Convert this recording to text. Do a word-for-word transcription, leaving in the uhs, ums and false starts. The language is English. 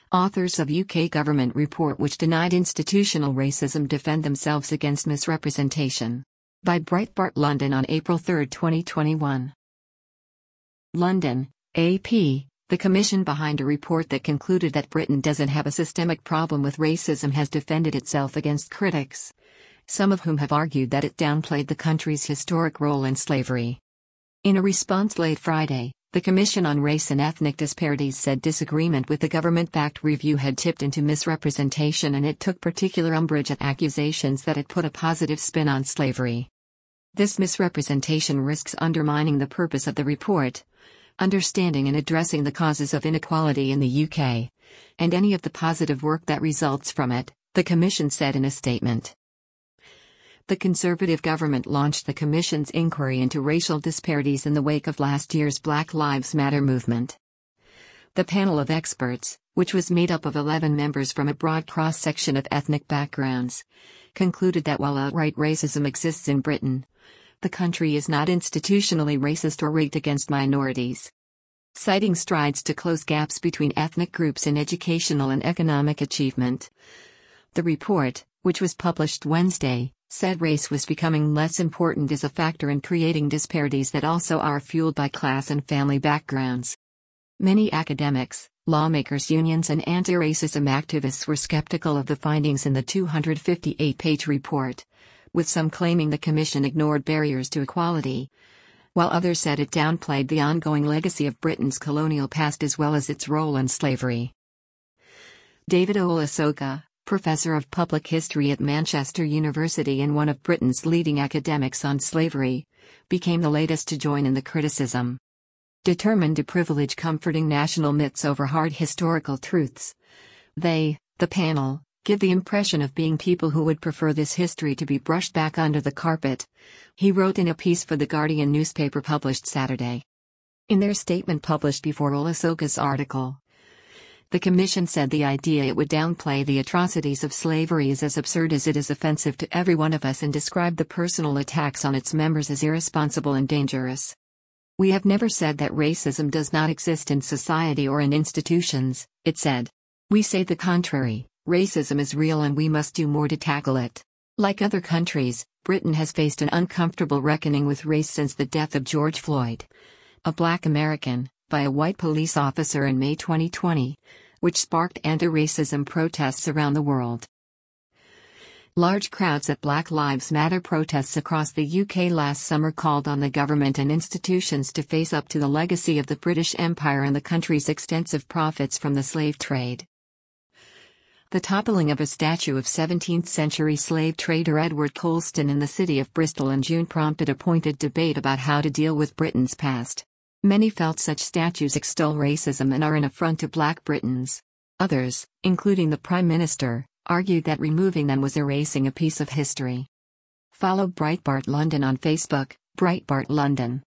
Authors of U K government report which denied institutional racism defend themselves against misrepresentation. By Breitbart London on April third, twenty twenty-one. London, A P. The commission behind a report that concluded that Britain doesn't have a systemic problem with racism has defended itself against critics, some of whom have argued that it downplayed the country's historic role in slavery. In a response late Friday, the Commission on Race and Ethnic Disparities said disagreement with the government-backed review had tipped into misrepresentation, and it took particular umbrage at accusations that it put a positive spin on slavery. This misrepresentation risks undermining the purpose of the report, understanding and addressing the causes of inequality in the U K, and any of the positive work that results from it, the Commission said in a statement. The Conservative government launched the Commission's inquiry into racial disparities in the wake of last year's Black Lives Matter movement. The panel of experts, which was made up of eleven members from a broad cross-section of ethnic backgrounds, concluded that while outright racism exists in Britain, the country is not institutionally racist or rigged against minorities. Citing strides to close gaps between ethnic groups in educational and economic achievement, the report, which was published Wednesday, said race was becoming less important as a factor in creating disparities that also are fueled by class and family backgrounds. Many academics, lawmakers, unions, and anti-racism activists were skeptical of the findings in the two hundred fifty-eight page report, with some claiming the Commission ignored barriers to equality, while others said it downplayed the ongoing legacy of Britain's colonial past as well as its role in slavery. David Olusoga, Professor of Public History at Manchester University and one of Britain's leading academics on slavery, became the latest to join in the criticism. Determined to privilege comforting national myths over hard historical truths, they, the panel, give the impression of being people who would prefer this history to be brushed back under the carpet, he wrote in a piece for The Guardian newspaper published Saturday. In their statement published before Olusoga's article, the Commission said the idea it would downplay the atrocities of slavery is as absurd as it is offensive to every one of us, and described the personal attacks on its members as irresponsible and dangerous. We have never said that racism does not exist in society or in institutions, it said. We say the contrary, racism is real and we must do more to tackle it. Like other countries, Britain has faced an uncomfortable reckoning with race since the death of George Floyd, a black American, by a white police officer in May twenty twenty, which sparked anti-racism protests around the world. Large crowds at Black Lives Matter protests across the U K last summer called on the government and institutions to face up to the legacy of the British Empire and the country's extensive profits from the slave trade. The toppling of a statue of seventeenth century slave trader Edward Colston in the city of Bristol in June prompted a pointed debate about how to deal with Britain's past. Many felt such statues extol racism and are an affront to Black Britons. Others, including the Prime Minister, argued that removing them was erasing a piece of history. Follow Breitbart London on Facebook, Breitbart London.